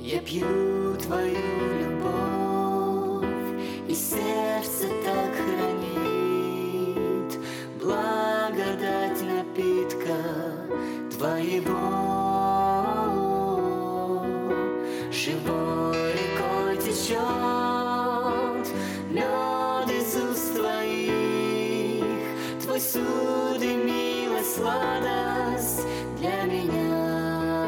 Я пью твою любовь, и сердце так хранит благодать напитка твоего. Живой рекой течет мед из уст твоих, твой суд и милость, сладость для меня.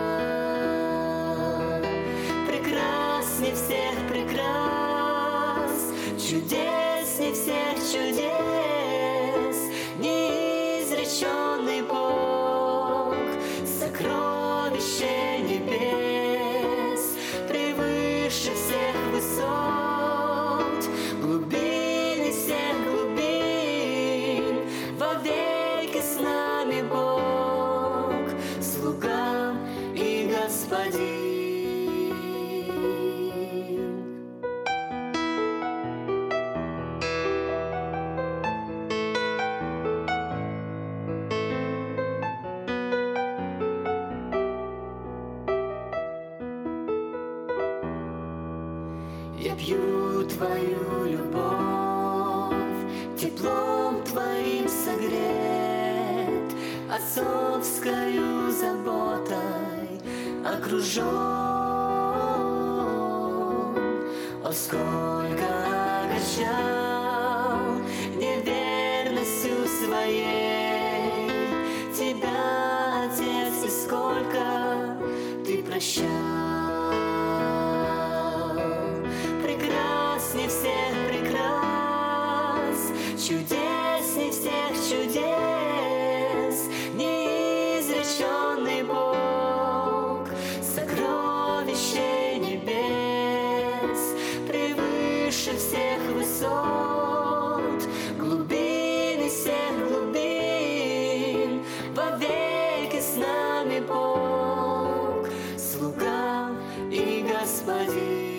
Прекрасней всех прекрас, чудесней всех чудес, неизреченный Бог, сокровище небес, превыше всех высот, глубины всех глубин, вовеки с нами Бог, слуга и Господин. Я пью твою любовь, теплом твоим согрет, отцовскою заботой окружен. О, сколько огорчал неверностью своей тебя, Отец, и сколько ты прощал. Прекрасней всех прекрас, чудесней всех чудес, неизреченный Бог, сокровище небес, превыше всех высот, глубины всех глубин, вовеки с нами Бог, слуга и Господин.